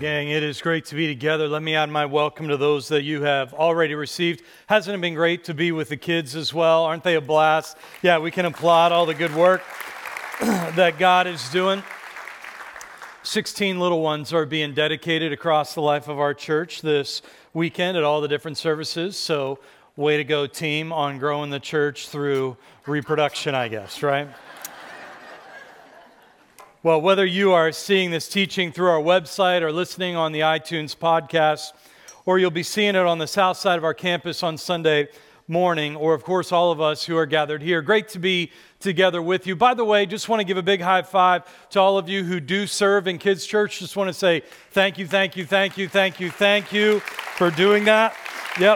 Gang, it is great to be together. Let me add my welcome to those that you have already received. Hasn't it been great to be with the kids as well? Aren't they a blast? Yeah, we can applaud all the good work that God is doing. 16 little ones are being dedicated across the life of our church this weekend at all the different services. So, way to go, team, on growing the church through reproduction, I guess, right? Well, whether you are seeing this teaching through our website or listening on the iTunes podcast, or you'll be seeing it on the south side of our campus on Sunday morning, or of course all of us who are gathered here, great to be together with you. By the way, just want to give a big high five to all of you who do serve in Kids Church. Just want to say thank you for doing that. Yep.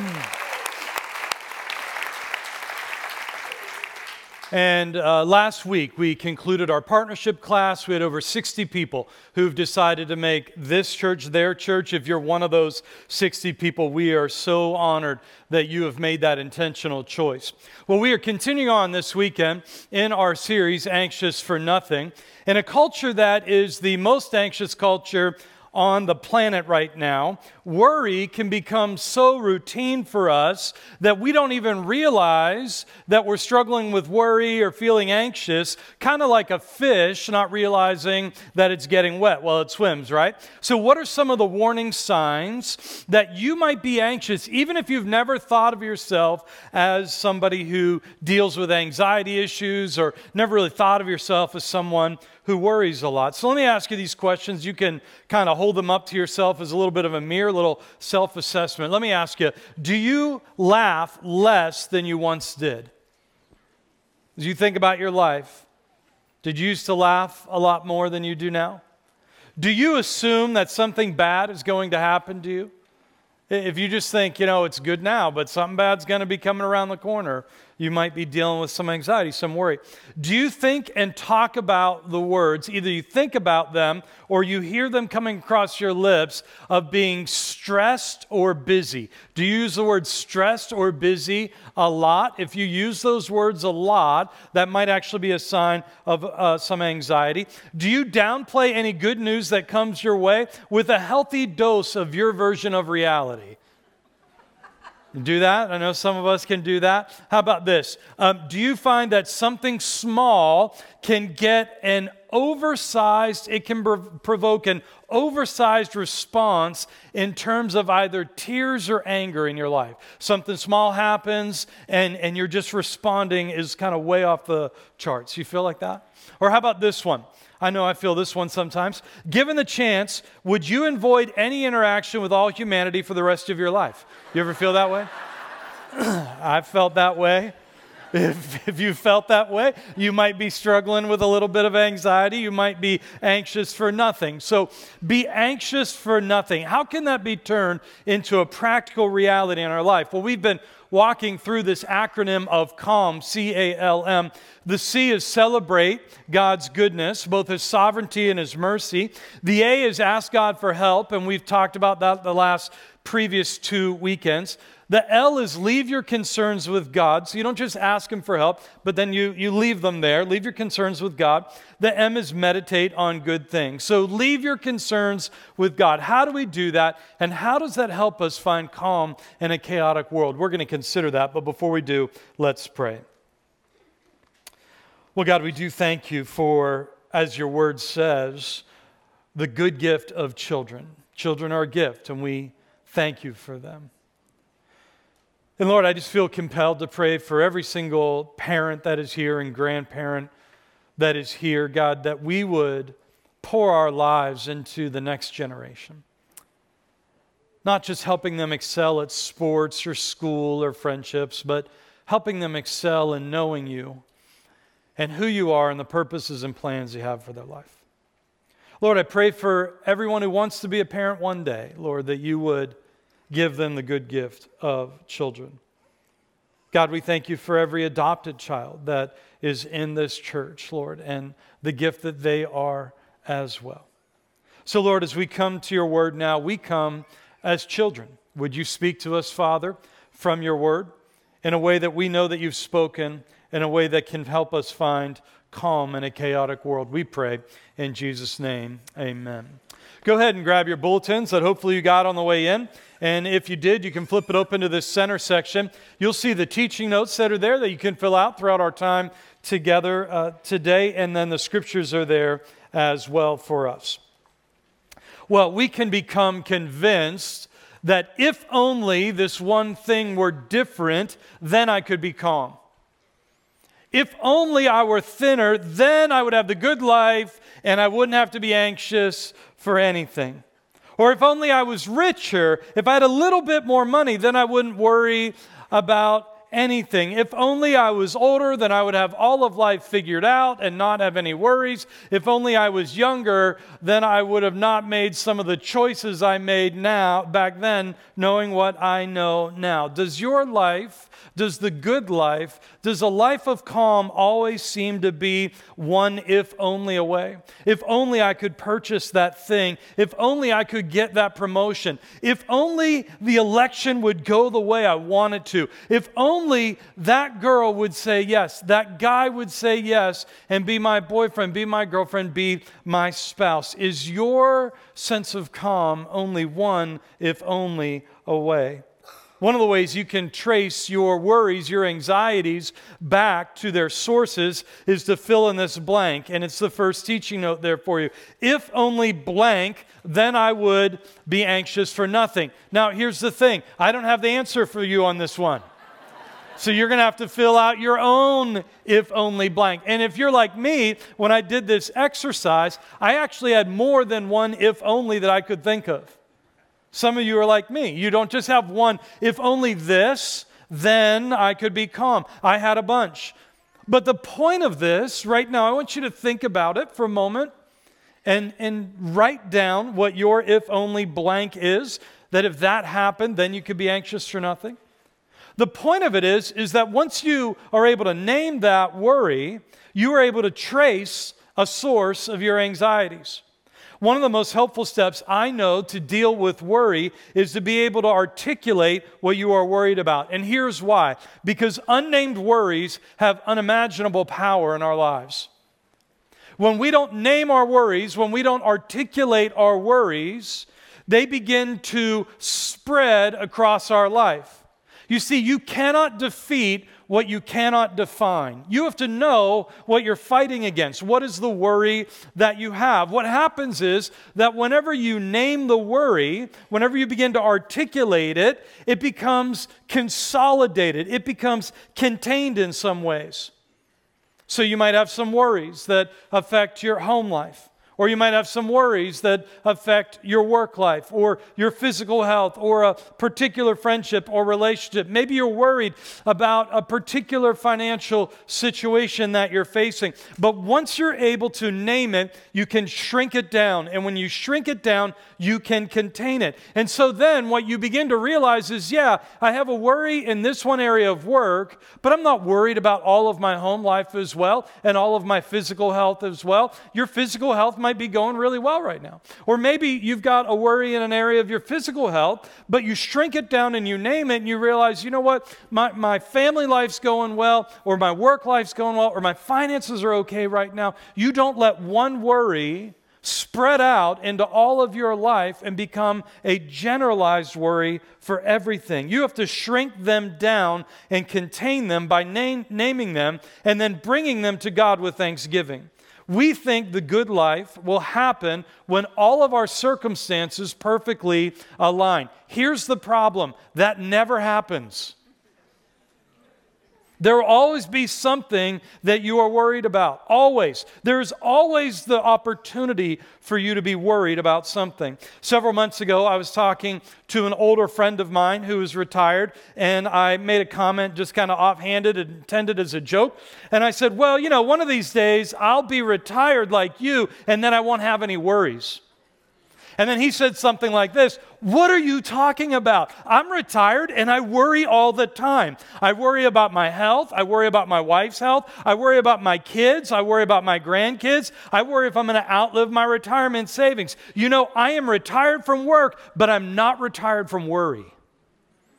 And last week, we concluded our partnership class. We had over 60 people who've decided to make this church their church. If you're one of those 60 people, we are so honored that you have made that intentional choice. Well, we are continuing on this weekend in our series, Anxious for Nothing, in a culture that is the most anxious culture on the planet right now. Worry can become so routine for us that we don't even realize that we're struggling with worry or feeling anxious, kind of like a fish not realizing that it's getting wet while it swims, right? So what are some of the warning signs that you might be anxious, even if you've never thought of yourself as somebody who deals with anxiety issues or never really thought of yourself as someone who worries a lot? So let me ask you these questions. You can kind of hold them up to yourself as a little bit of a mirror, a little self-assessment. Let me ask you, do you laugh less than you once did? As you think about your life, did you used to laugh a lot more than you do now? Do you assume that something bad is going to happen to you? If you just think, it's good now, but something bad's going to be coming around the corner, you might be dealing with some anxiety, some worry. Do you think and talk about the words, either you think about them or you hear them coming across your lips, of being stressed or busy? Do you use the word stressed or busy a lot? If you use those words a lot, that might actually be a sign of some anxiety. Do you downplay any good news that comes your way with a healthy dose of your version of reality? Do that? I know some of us can do that. How about this? Do you find that something small can get an oversized, it can provoke an oversized response in terms of either tears or anger in your life? Something small happens and you're just responding is kind of way off the charts. You feel like that? Or how about this one? I know I feel this one sometimes. Given the chance, would you avoid any interaction with all humanity for the rest of your life? You ever feel that way? I've felt that way. If you felt that way, you might be struggling with a little bit of anxiety. You might be anxious for nothing. So be anxious for nothing. How can that be turned into a practical reality in our life? Well, we've been walking through this acronym of CALM, C-A-L-M. The C is celebrate God's goodness, both His sovereignty and His mercy. The A is ask God for help, and we've talked about that the previous 2 weekends. The L is leave your concerns with God. So you don't just ask Him for help, but then you leave them there. Leave your concerns with God. The M is meditate on good things. So leave your concerns with God. How do we do that? And how does that help us find calm in a chaotic world? We're going to consider that. But before we do, let's pray. Well, God, we do thank you for, as your word says, the good gift of children. Children are a gift, and we thank you for them. And Lord, I just feel compelled to pray for every single parent that is here and grandparent that is here, God, that we would pour our lives into the next generation. Not just helping them excel at sports or school or friendships, but helping them excel in knowing you and who you are and the purposes and plans you have for their life. Lord, I pray for everyone who wants to be a parent one day, Lord, that you would give them the good gift of children. God, we thank you for every adopted child that is in this church, Lord, and the gift that they are as well. So, Lord, as we come to your word now, we come as children. Would you speak to us, Father, from your word? in a way that we know that you've spoken, in a way that can help us find calm in a chaotic world. We pray in Jesus' name, amen. Go ahead and grab your bulletins that hopefully you got on the way in. And if you did, you can flip it open to this center section. You'll see the teaching notes that are there that you can fill out throughout our time together today. And then the scriptures are there as well for us. Well, we can become convinced that if only this one thing were different, then I could be calm. If only I were thinner, then I would have the good life and I wouldn't have to be anxious for anything. Or if only I was richer, if I had a little bit more money, then I wouldn't worry about anything. If only I was older, then I would have all of life figured out and not have any worries. If only I was younger, then I would have not made some of the choices I made back then, knowing what I know now. Does your life, does the good life, does a life of calm always seem to be one if only away? If only I could purchase that thing. If only I could get that promotion. If only the election would go the way I want it to. If only that girl would say yes, that guy would say yes and be my boyfriend, be my girlfriend, be my spouse. Is your sense of calm only one if only away? One of the ways you can trace your worries, your anxieties back to their sources is to fill in this blank. And it's the first teaching note there for you. If only blank, then I would be anxious for nothing. Now, here's the thing. I don't have the answer for you on this one. So you're going to have to fill out your own if only blank. And if you're like me, when I did this exercise, I actually had more than one if only that I could think of. Some of you are like me. You don't just have one, if only this, then I could be calm. I had a bunch. But the point of this right now, I want you to think about it for a moment and write down what your if only blank is, that if that happened, then you could be anxious for nothing. The point of it is that once you are able to name that worry, you are able to trace a source of your anxieties. One of the most helpful steps I know to deal with worry is to be able to articulate what you are worried about. And here's why. Because unnamed worries have unimaginable power in our lives. When we don't name our worries, when we don't articulate our worries, they begin to spread across our life. You see, you cannot defeat what you cannot define. You have to know what you're fighting against. What is the worry that you have? What happens is that whenever you name the worry, whenever you begin to articulate it, it becomes consolidated. It becomes contained in some ways. So you might have some worries that affect your home life. Or you might have some worries that affect your work life or your physical health or a particular friendship or relationship. Maybe you're worried about a particular financial situation that you're facing. But once you're able to name it, you can shrink it down. And when you shrink it down, you can contain it. And so then what you begin to realize is, yeah, I have a worry in this one area of work, but I'm not worried about all of my home life as well and all of my physical health as well. Your physical health might be going really well right now. Or maybe you've got a worry in an area of your physical health, but you shrink it down and you name it and you realize, you know what, my family life's going well, or my work life's going well, or my finances are okay right now. You don't let one worry spread out into all of your life and become a generalized worry for everything. You have to shrink them down and contain them by naming them and then bringing them to God with thanksgiving. We think the good life will happen when all of our circumstances perfectly align. Here's the problem. That never happens. There will always be something that you are worried about. Always. There's always the opportunity for you to be worried about something. Several months ago, I was talking to an older friend of mine who is retired, and I made a comment just kind of offhanded and intended as a joke. And I said, well, you know, one of these days I'll be retired like you, and then I won't have any worries. And then he said something like this, what are you talking about? I'm retired and I worry all the time. I worry about my health. I worry about my wife's health. I worry about my kids. I worry about my grandkids. I worry if I'm going to outlive my retirement savings. You know, I am retired from work, but I'm not retired from worry.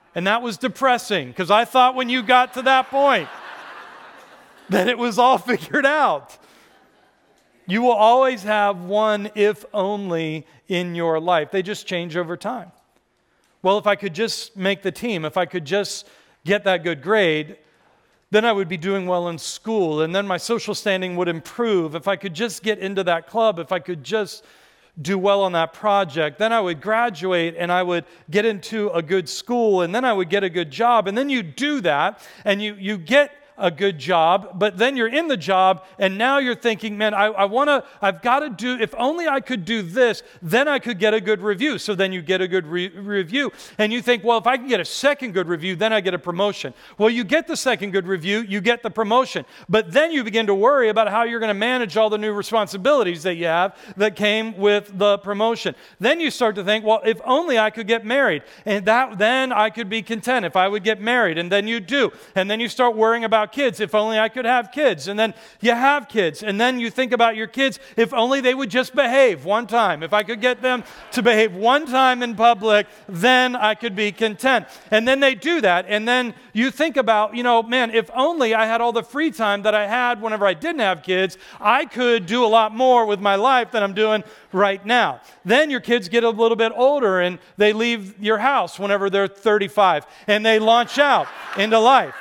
And that was depressing because I thought when you got to that point that it was all figured out. You will always have one if only in your life. They just change over time. Well, if I could just make the team, if I could just get that good grade, then I would be doing well in school, and then my social standing would improve. If I could just get into that club, if I could just do well on that project, then I would graduate and I would get into a good school, and then I would get a good job. And then you do that, and you get a good job, but then you're in the job, and now you're thinking, man, I've got to do, if only I could do this, then I could get a good review. So then you get a good review, and you think, well, if I can get a second good review, then I get a promotion. Well, you get the second good review, you get the promotion, but then you begin to worry about how you're going to manage all the new responsibilities that you have that came with the promotion. Then you start to think, well, if only I could get married, and then I could be content if I would get married, and then you do, and then you start worrying about kids. If only I could have kids. And then you have kids. And then you think about your kids. If only they would just behave one time. If I could get them to behave one time in public, then I could be content. And then they do that. And then you think about, man, if only I had all the free time that I had whenever I didn't have kids, I could do a lot more with my life than I'm doing right now. Then your kids get a little bit older and they leave your house whenever they're 35 and they launch out into life.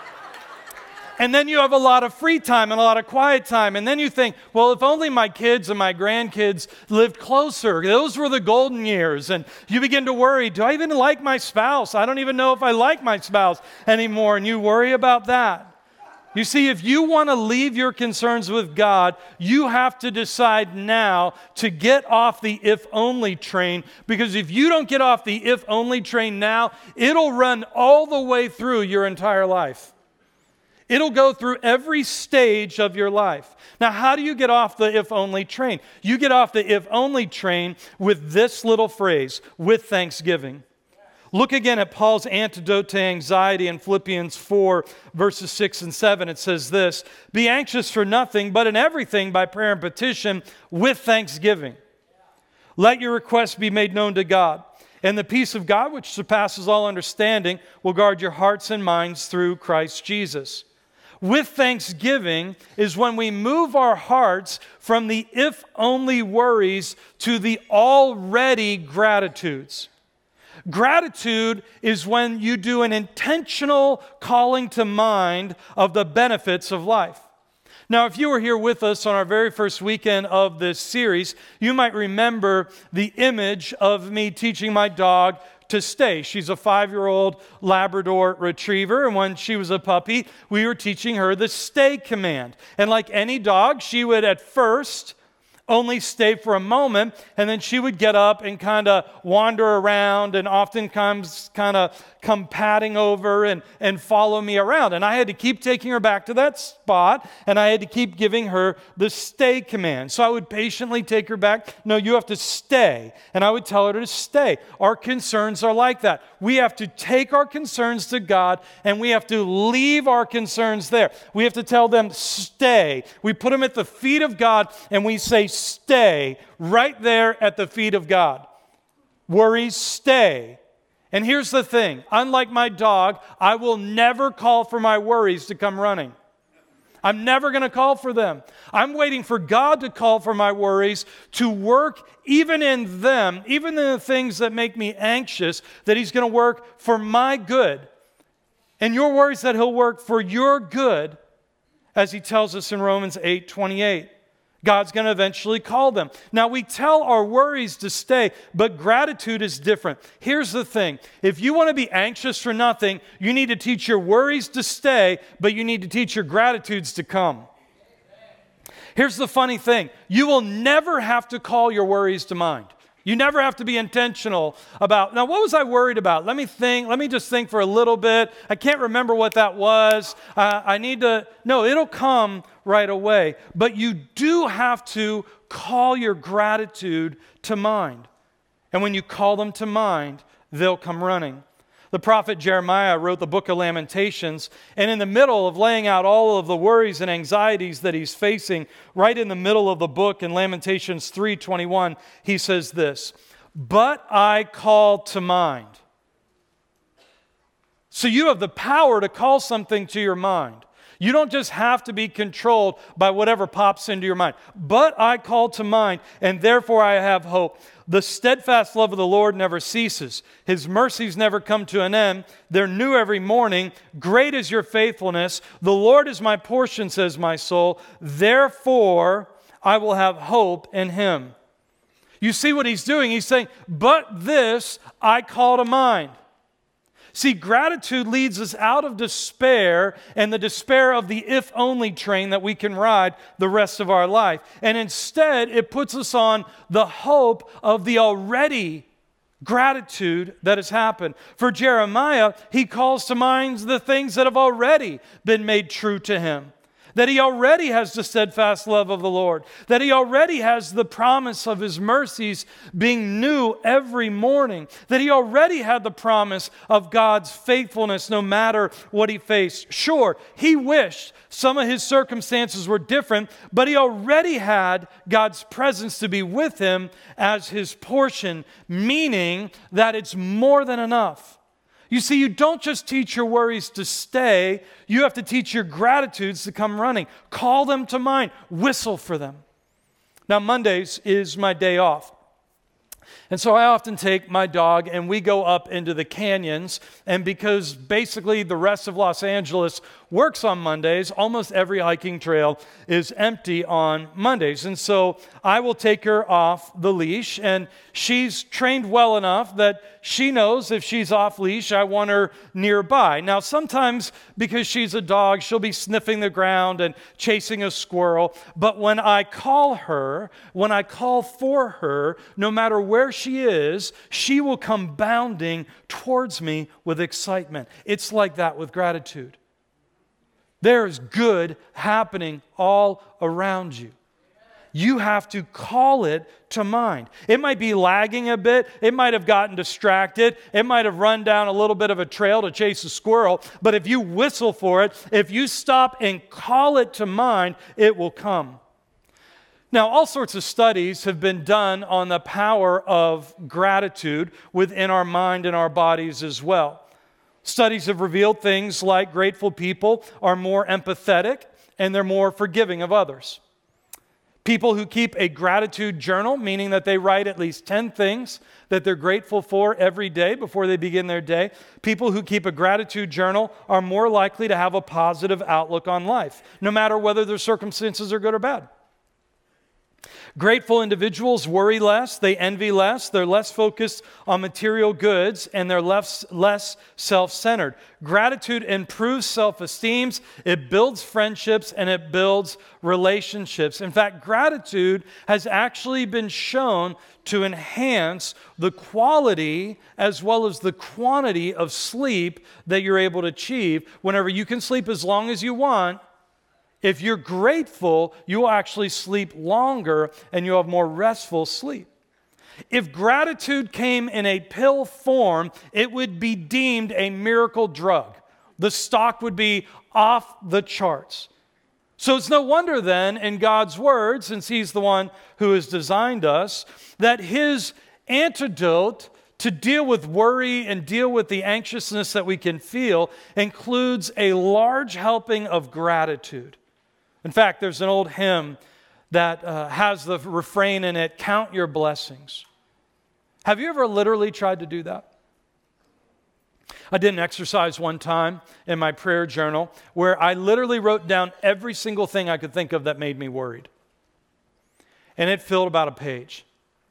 And then you have a lot of free time and a lot of quiet time. And then you think, well, if only my kids and my grandkids lived closer. Those were the golden years. And you begin to worry, do I even like my spouse? I don't even know if I like my spouse anymore. And you worry about that. You see, if you want to leave your concerns with God, you have to decide now to get off the if-only train, because if you don't get off the if-only train now, it'll run all the way through your entire life. It'll go through every stage of your life. Now, how do you get off the if-only train? You get off the if-only train with this little phrase, with thanksgiving. Look again at Paul's antidote to anxiety in Philippians 4, verses 6 and 7. It says this, "Be anxious for nothing, but in everything by prayer and petition with thanksgiving. Let your requests be made known to God. And the peace of God, which surpasses all understanding, will guard your hearts and minds through Christ Jesus." With thanksgiving is when we move our hearts from the if-only worries to the already gratitudes. Gratitude is when you do an intentional calling to mind of the benefits of life. Now, if you were here with us on our very first weekend of this series, you might remember the image of me teaching my dog to stay. She's a 5-year-old Labrador retriever, and when she was a puppy, we were teaching her the stay command. And like any dog, she would at first only stay for a moment, and then she would get up and kind of wander around and oftentimes kind of come padding over and follow me around. And I had to keep taking her back to that spot, and I had to keep giving her the stay command. So I would patiently take her back. No, you have to stay. And I would tell her to stay. Our concerns are like that. We have to take our concerns to God, and we have to leave our concerns there. We have to tell them, stay. We put them at the feet of God, and we say, stay right there at the feet of God. Worries, stay. And here's the thing. Unlike my dog, I will never call for my worries to come running. I'm never going to call for them. I'm waiting for God to call for my worries to work even in them, even in the things that make me anxious, that He's going to work for my good. And your worries that He'll work for your good, as He tells us in Romans 8:28. God's going to eventually call them. Now, we tell our worries to stay, but gratitude is different. Here's the thing. If you want to be anxious for nothing, you need to teach your worries to stay, but you need to teach your gratitudes to come. Here's the funny thing. You will never have to call your worries to mind. You never have to be intentional about, now what was I worried about? Let me just think for a little bit. I can't remember what that was. No, it'll come right away. But you do have to call your gratitude to mind. And when you call them to mind, they'll come running. The prophet Jeremiah wrote the book of Lamentations, and in the middle of laying out all of the worries and anxieties that he's facing, right in the middle of the book in Lamentations 3:21, he says this, "But I call to mind." So you have the power to call something to your mind. You don't just have to be controlled by whatever pops into your mind. But I call to mind, and therefore I have hope. The steadfast love of the Lord never ceases. His mercies never come to an end. They're new every morning. Great is your faithfulness. The Lord is my portion, says my soul. Therefore I will have hope in him. You see what he's doing? He's saying, but this I call to mind. See, gratitude leads us out of despair and the despair of the if-only train that we can ride the rest of our life. And instead, it puts us on the hope of the already gratitude that has happened. For Jeremiah, he calls to mind the things that have already been made true to him. That he already has the steadfast love of the Lord. That he already has the promise of his mercies being new every morning. That he already had the promise of God's faithfulness no matter what he faced. Sure, he wished some of his circumstances were different, but he already had God's presence to be with him as his portion, meaning that it's more than enough. You see, you don't just teach your worries to stay, you have to teach your gratitudes to come running. Call them to mind, whistle for them. Now, Mondays is my day off. And so I often take my dog and we go up into the canyons. And because basically the rest of Los Angeles works on Mondays, almost every hiking trail is empty on Mondays. And so I will take her off the leash, and she's trained well enough that she knows if she's off leash, I want her nearby. Now, sometimes because she's a dog, she'll be sniffing the ground and chasing a squirrel. But when I call for her, no matter where she is, she will come bounding towards me with excitement. It's like that with gratitude. There's good happening all around you. You have to call it to mind. It might be lagging a bit. It might have gotten distracted. It might have run down a little bit of a trail to chase a squirrel. But if you whistle for it, if you stop and call it to mind, it will come. Now, all sorts of studies have been done on the power of gratitude within our mind and our bodies as well. Studies have revealed things like grateful people are more empathetic and they're more forgiving of others. People who keep a gratitude journal, meaning that they write at least 10 things that they're grateful for every day before they begin their day. People who keep a gratitude journal are more likely to have a positive outlook on life, no matter whether their circumstances are good or bad. Grateful individuals worry less, they envy less, they're less focused on material goods, and they're less self-centered. Gratitude improves self-esteem, it builds friendships, and it builds relationships. In fact, gratitude has actually been shown to enhance the quality as well as the quantity of sleep that you're able to achieve. Whenever you can sleep as long as you want, if you're grateful, you will actually sleep longer and you'll have more restful sleep. If gratitude came in a pill form, it would be deemed a miracle drug. The stock would be off the charts. So it's no wonder then, in God's word, since He's the one who has designed us, that His antidote to deal with worry and deal with the anxiousness that we can feel includes a large helping of gratitude. In fact, there's an old hymn that has the refrain in it, "Count your blessings." Have you ever literally tried to do that? I did an exercise one time in my prayer journal where I literally wrote down every single thing I could think of that made me worried. And it filled about a page.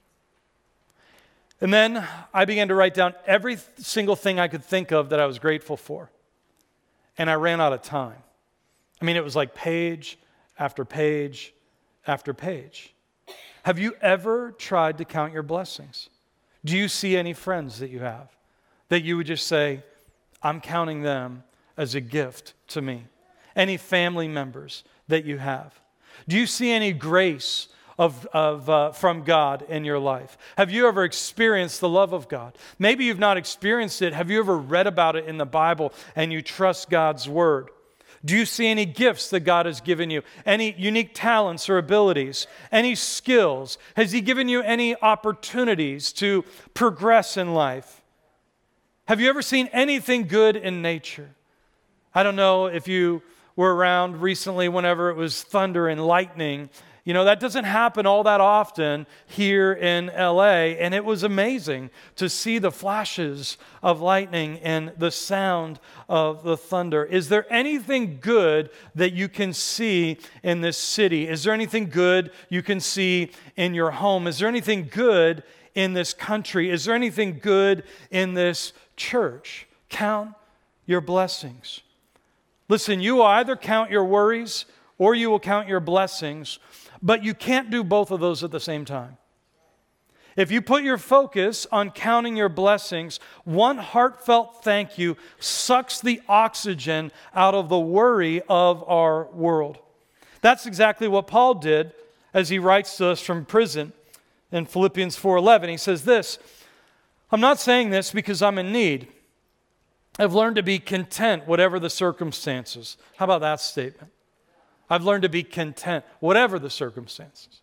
And then I began to write down every single thing I could think of that I was grateful for. And I ran out of time. I mean, it was like page after page after page. Have you ever tried to count your blessings? Do you see any friends that you have that you would just say, I'm counting them as a gift to me? Any family members that you have? Do you see any grace from God in your life? Have you ever experienced the love of God? Maybe you've not experienced it. Have you ever read about it in the Bible and you trust God's word? Do you see any gifts that God has given you? Any unique talents or abilities? Any skills? Has He given you any opportunities to progress in life? Have you ever seen anything good in nature? I don't know if you were around recently whenever it was thunder and lightning. You know, that doesn't happen all that often here in LA, and it was amazing to see the flashes of lightning and the sound of the thunder. Is there anything good that you can see in this city? Is there anything good you can see in your home? Is there anything good in this country? Is there anything good in this church? Count your blessings. Listen, you will either count your worries or you will count your blessings, but you can't do both of those at the same time. If you put your focus on counting your blessings, one heartfelt thank you sucks the oxygen out of the worry of our world. That's exactly what Paul did as he writes to us from prison in Philippians 4:11. He says this, I'm not saying this because I'm in need. I've learned to be content whatever the circumstances. How about that statement? I've learned to be content, whatever the circumstances.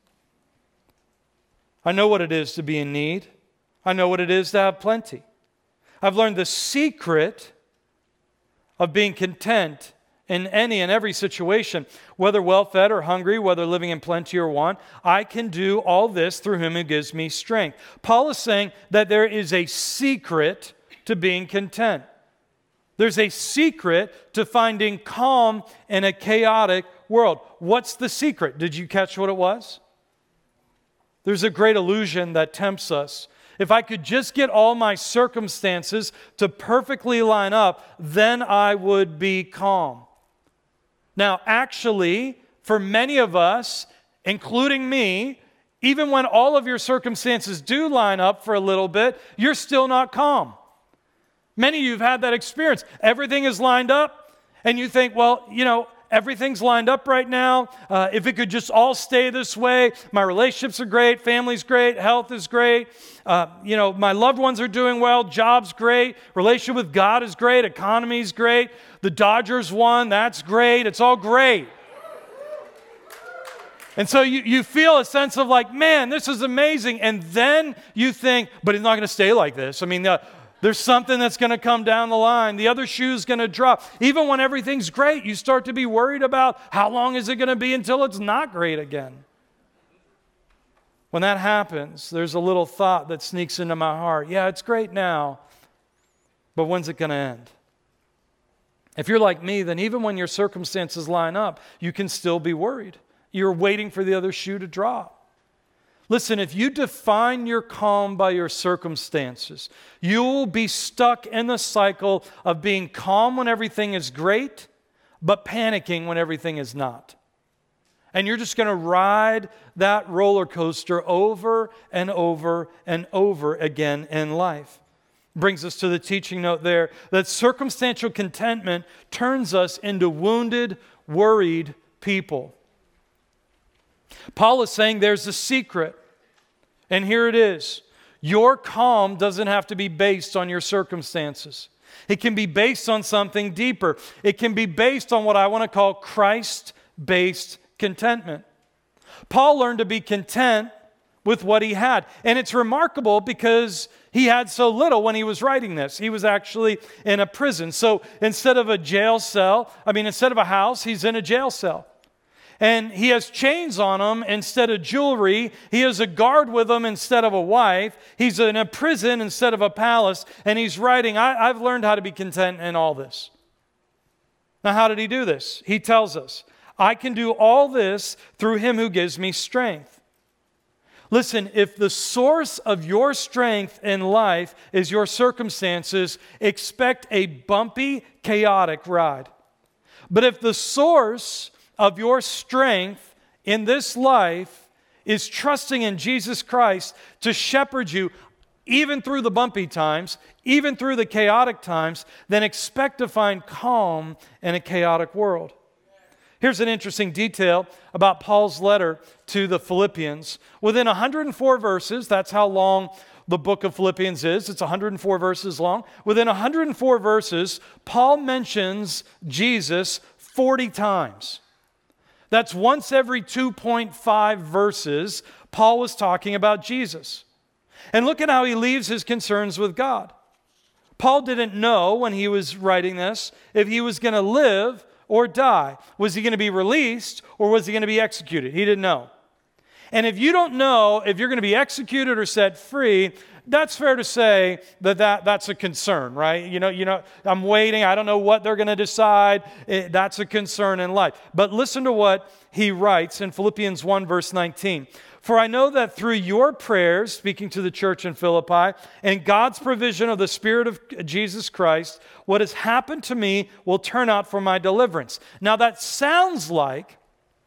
I know what it is to be in need. I know what it is to have plenty. I've learned the secret of being content in any and every situation, whether well-fed or hungry, whether living in plenty or want. I can do all this through Him who gives me strength. Paul is saying that there is a secret to being content. There's a secret to finding calm in a chaotic world. What's the secret? Did you catch what it was? There's a great illusion that tempts us. If I could just get all my circumstances to perfectly line up, then I would be calm. Now, actually, for many of us, including me, even when all of your circumstances do line up for a little bit, you're still not calm. Many of you have had that experience. Everything is lined up, and you think, well, you know, everything's lined up right now. If it could just all stay this way, my relationships are great, family's great, health is great, my loved ones are doing well, job's great, relationship with God is great, economy's great, the Dodgers won, that's great, it's all great. And so you feel a sense of like, man, this is amazing. And then you think, but it's not going to stay like this. I mean, there's something that's going to come down the line. The other shoe's going to drop. Even when everything's great, you start to be worried about how long is it going to be until it's not great again. When that happens, there's a little thought that sneaks into my heart. Yeah, it's great now, but when's it going to end? If you're like me, then even when your circumstances line up, you can still be worried. You're waiting for the other shoe to drop. Listen, if you define your calm by your circumstances, you will be stuck in the cycle of being calm when everything is great, but panicking when everything is not. And you're just going to ride that roller coaster over and over and over again in life. Brings us to the teaching note there that circumstantial contentment turns us into wounded, worried people. Paul is saying there's a secret, and here it is. Your calm doesn't have to be based on your circumstances. It can be based on something deeper. It can be based on what I want to call Christ-based contentment. Paul learned to be content with what he had, and it's remarkable because he had so little when he was writing this. He was actually in a prison. So instead of a house, he's in a jail cell. And he has chains on him instead of jewelry. He has a guard with him instead of a wife. He's in a prison instead of a palace. And he's writing, I've learned how to be content in all this. Now, how did he do this? He tells us, I can do all this through Him who gives me strength. Listen, if the source of your strength in life is your circumstances, expect a bumpy, chaotic ride. But if the source of your strength in this life is trusting in Jesus Christ to shepherd you even through the bumpy times, even through the chaotic times, then expect to find calm in a chaotic world. Here's an interesting detail about Paul's letter to the Philippians. Within 104 verses, that's how long the book of Philippians is. It's 104 verses long. Within 104 verses, Paul mentions Jesus 40 times. That's once every 2.5 verses, Paul was talking about Jesus. And look at how he leaves his concerns with God. Paul didn't know when he was writing this if he was going to live or die. Was he going to be released or was he going to be executed? He didn't know. And if you don't know if you're going to be executed or set free, that's fair to say that's a concern, right? You know, I'm waiting. I don't know what they're going to decide. That's a concern in life. But listen to what he writes in Philippians 1, verse 19. For I know that through your prayers, speaking to the church in Philippi, and God's provision of the Spirit of Jesus Christ, what has happened to me will turn out for my deliverance. Now that sounds like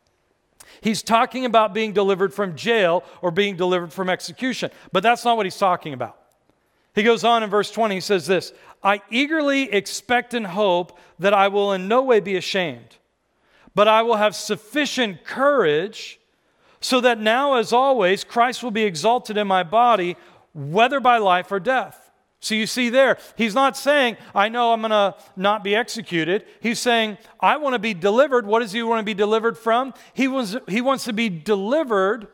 he's talking about being delivered from jail or being delivered from execution, but that's not what he's talking about. He goes on in verse 20, he says this, I eagerly expect and hope that I will in no way be ashamed, but I will have sufficient courage so that now, as always, Christ will be exalted in my body, whether by life or death. So you see there, he's not saying, I know I'm going to not be executed. He's saying, I want to be delivered. What does he want to be delivered from? He wants to be delivered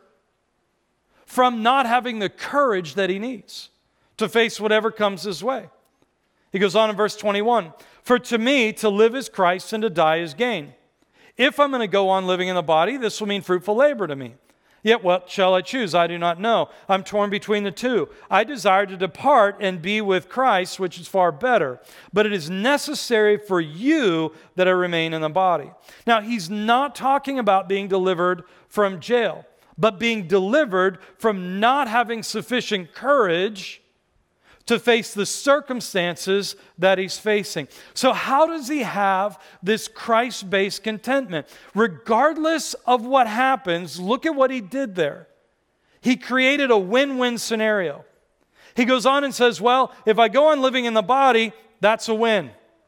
from not having the courage that he needs to face whatever comes his way. He goes on in verse 21, for to me, to live is Christ and to die is gain. If I'm going to go on living in the body, this will mean fruitful labor to me. Yet what shall I choose? I do not know. I'm torn between the two. I desire to depart and be with Christ, which is far better. But it is necessary for you that I remain in the body. Now, he's not talking about being delivered from jail, but being delivered from not having sufficient courage to face the circumstances that he's facing. So how does he have this Christ-based contentment? Regardless of what happens, look at what he did there. He created a win-win scenario. He goes on and says, well, if I go on living in the body, that's a win,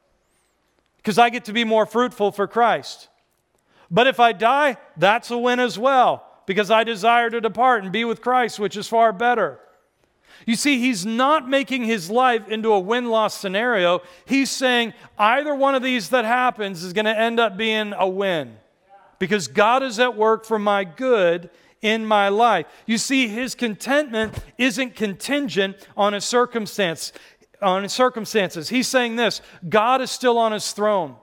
because I get to be more fruitful for Christ. But if I die, that's a win as well, because I desire to depart and be with Christ, which is far better. You see, he's not making his life into a win-loss scenario. He's saying either one of these that happens is going to end up being a win, because God is at work for my good in my life. You see, his contentment isn't contingent on his circumstances. He's saying this, God is still on his throne.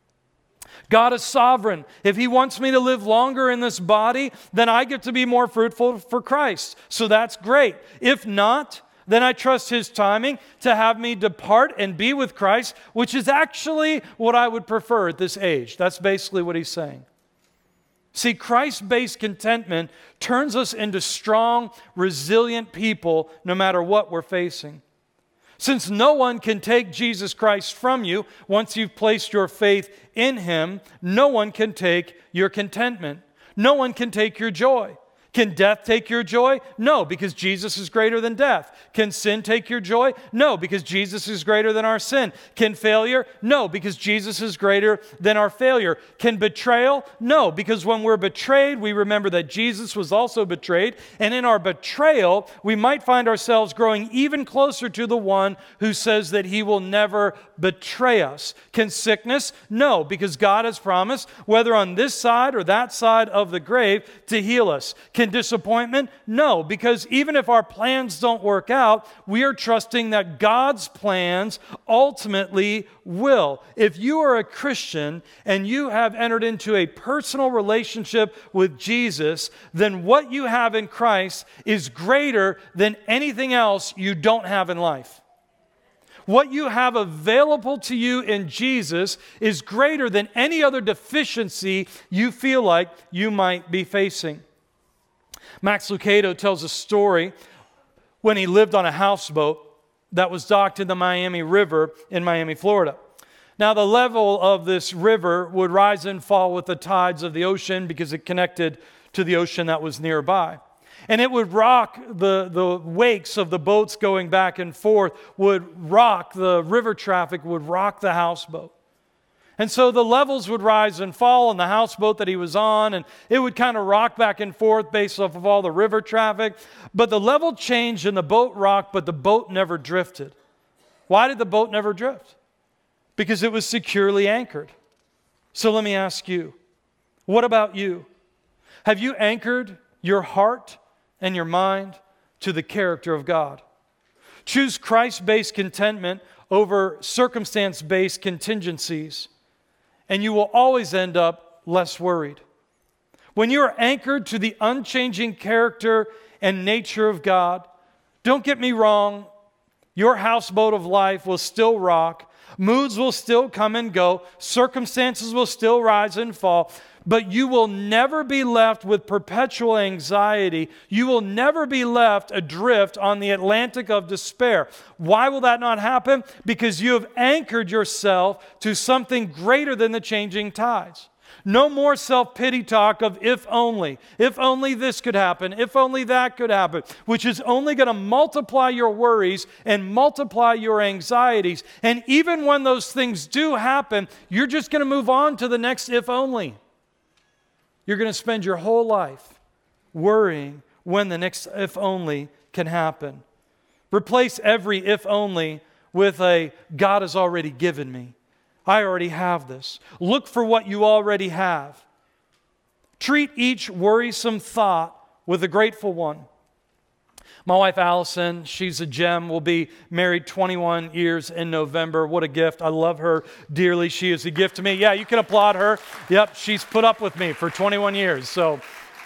God is sovereign. If he wants me to live longer in this body, then I get to be more fruitful for Christ. So that's great. If not, then I trust his timing to have me depart and be with Christ, which is actually what I would prefer at this age. That's basically what he's saying. See, Christ-based contentment turns us into strong, resilient people no matter what we're facing. Since no one can take Jesus Christ from you once you've placed your faith in him, no one can take your contentment. No one can take your joy. Can death take your joy? No, because Jesus is greater than death. Can sin take your joy? No, because Jesus is greater than our sin. Can failure? No, because Jesus is greater than our failure. Can betrayal? No, because when we're betrayed, we remember that Jesus was also betrayed. And in our betrayal, we might find ourselves growing even closer to the one who says that he will never betray us. Can sickness? No, because God has promised, whether on this side or that side of the grave, to heal us. Can disappointment? No, because even if our plans don't work out, we are trusting that God's plans ultimately will. If you are a Christian and you have entered into a personal relationship with Jesus, then what you have in Christ is greater than anything else you don't have in life. What you have available to you in Jesus is greater than any other deficiency you feel like you might be facing. Max Lucado tells a story when he lived on a houseboat that was docked in the Miami River in Miami, Florida. Now, the level of this river would rise and fall with the tides of the ocean because it connected to the ocean that was nearby. And it would rock, the wakes of the boats going back and forth would rock, the river traffic would rock the houseboat. And so the levels would rise and fall on the houseboat that he was on, and it would kind of rock back and forth based off of all the river traffic. But the level changed and the boat rocked, but the boat never drifted. Why did the boat never drift? Because it was securely anchored. So let me ask you, what about you? Have you anchored your heart and your mind to the character of God? Choose Christ-based contentment over circumstance-based contingencies, and you will always end up less worried. When you are anchored to the unchanging character and nature of God, don't get me wrong, your houseboat of life will still rock, moods will still come and go, circumstances will still rise and fall, but you will never be left with perpetual anxiety. You will never be left adrift on the Atlantic of despair. Why will that not happen? Because you have anchored yourself to something greater than the changing tides. No more self-pity talk of if only this could happen, if only that could happen, which is only going to multiply your worries and multiply your anxieties. And even when those things do happen, you're just going to move on to the next if only. You're going to spend your whole life worrying when the next if only can happen. Replace every if only with a God has already given me. I already have this. Look for what you already have. Treat each worrisome thought with a grateful one. My wife Allison, she's a gem, will be married 21 years in November. What a gift. I love her dearly. She is a gift to me. Yeah, you can applaud her. Yep, she's put up with me for 21 years. So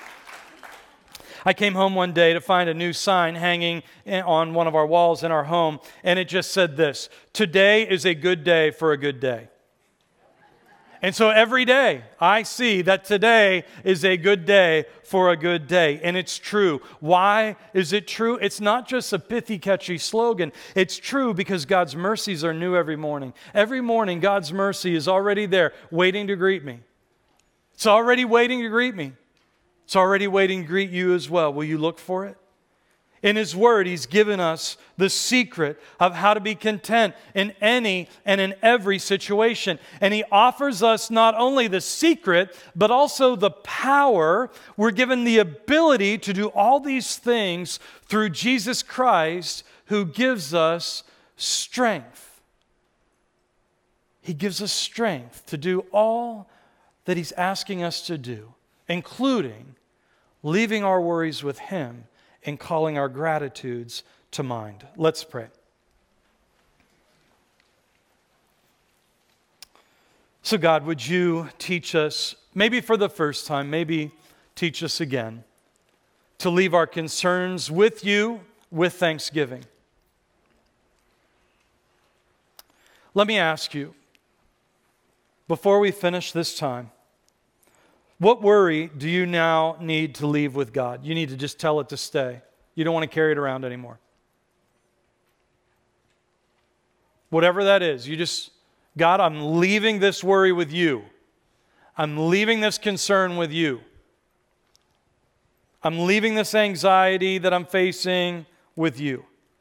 I came home one day to find a new sign hanging on one of our walls in our home, and it just said this: today is a good day for a good day. And so every day I see that today is a good day for a good day. And it's true. Why is it true? It's not just a pithy, catchy slogan. It's true because God's mercies are new every morning. Every morning God's mercy is already there waiting to greet me. It's already waiting to greet me. It's already waiting to greet you as well. Will you look for it? In His Word, He's given us the secret of how to be content in any and in every situation. And He offers us not only the secret, but also the power. We're given the ability to do all these things through Jesus Christ, who gives us strength. He gives us strength to do all that He's asking us to do, including leaving our worries with Him and calling our gratitudes to mind. Let's pray. So God, would you teach us, maybe for the first time, maybe teach us again, to leave our concerns with you with thanksgiving. Let me ask you, before we finish this time, what worry do you now need to leave with God? You need to just tell it to stay. You don't want to carry it around anymore. Whatever that is, you just, God, I'm leaving this worry with you. I'm leaving this concern with you. I'm leaving this anxiety that I'm facing with you.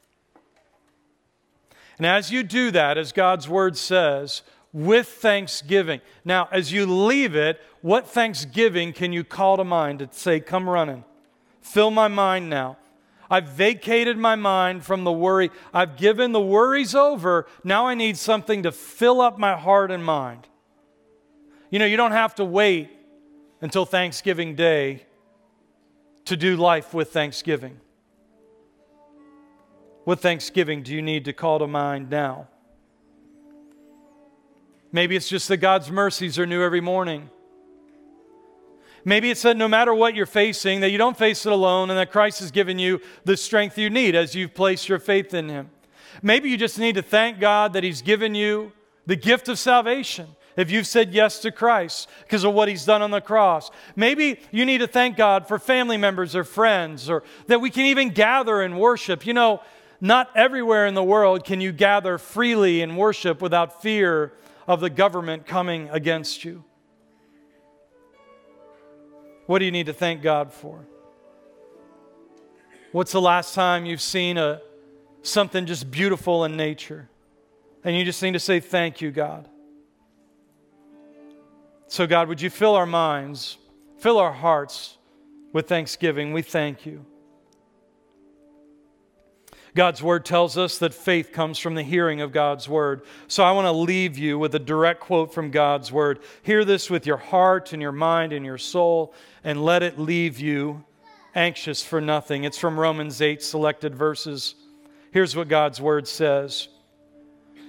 And as you do that, as God's Word says, with thanksgiving. Now, as you leave it, what thanksgiving can you call to mind to say, come running? Fill my mind now. I've vacated my mind from the worry. I've given the worries over. Now I need something to fill up my heart and mind. You know, you don't have to wait until Thanksgiving Day to do life with thanksgiving. What thanksgiving do you need to call to mind now? Maybe it's just that God's mercies are new every morning. Maybe it's that no matter what you're facing, that you don't face it alone and that Christ has given you the strength you need as you've placed your faith in Him. Maybe you just need to thank God that He's given you the gift of salvation if you've said yes to Christ because of what He's done on the cross. Maybe you need to thank God for family members or friends, or that we can even gather and worship. You know, not everywhere in the world can you gather freely and worship without fear of the government coming against you. What do you need to thank God for? What's the last time you've seen something just beautiful in nature? And you just need to say, thank you, God. So God, would you fill our minds, fill our hearts with thanksgiving. We thank you. God's Word tells us that faith comes from the hearing of God's Word. So I want to leave you with a direct quote from God's Word. Hear this with your heart and your mind and your soul, and let it leave you anxious for nothing. It's from Romans 8, selected verses. Here's what God's Word says.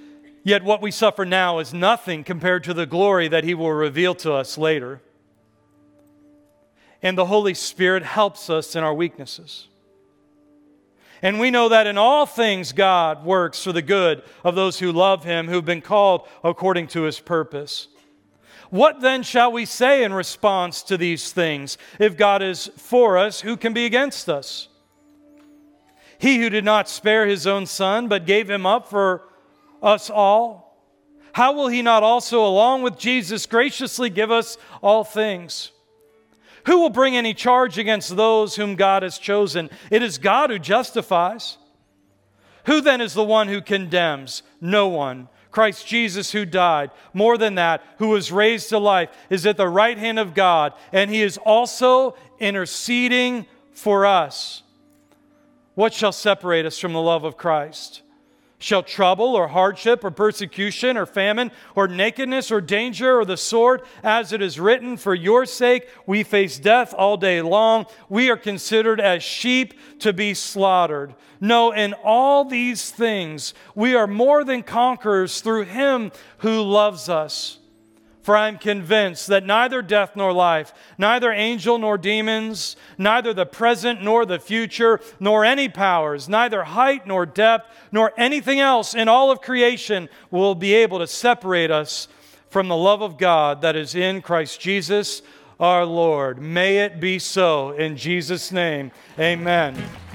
Yet what we suffer now is nothing compared to the glory that He will reveal to us later. And the Holy Spirit helps us in our weaknesses. And we know that in all things God works for the good of those who love Him, who've been called according to His purpose. What then shall we say in response to these things? If God is for us, who can be against us? He who did not spare His own Son, but gave Him up for us all, how will He not also, along with Jesus, graciously give us all things? Who will bring any charge against those whom God has chosen? It is God who justifies. Who then is the one who condemns? No one. Christ Jesus, who died, more than that, who was raised to life, is at the right hand of God, and He is also interceding for us. What shall separate us from the love of Christ? Shall trouble or hardship or persecution or famine or nakedness or danger or the sword? As it is written, for your sake we face death all day long. We are considered as sheep to be slaughtered. No, in all these things we are more than conquerors through Him who loves us. For I am convinced that neither death nor life, neither angel nor demons, neither the present nor the future, nor any powers, neither height nor depth, nor anything else in all of creation will be able to separate us from the love of God that is in Christ Jesus our Lord. May it be so in Jesus' name. Amen.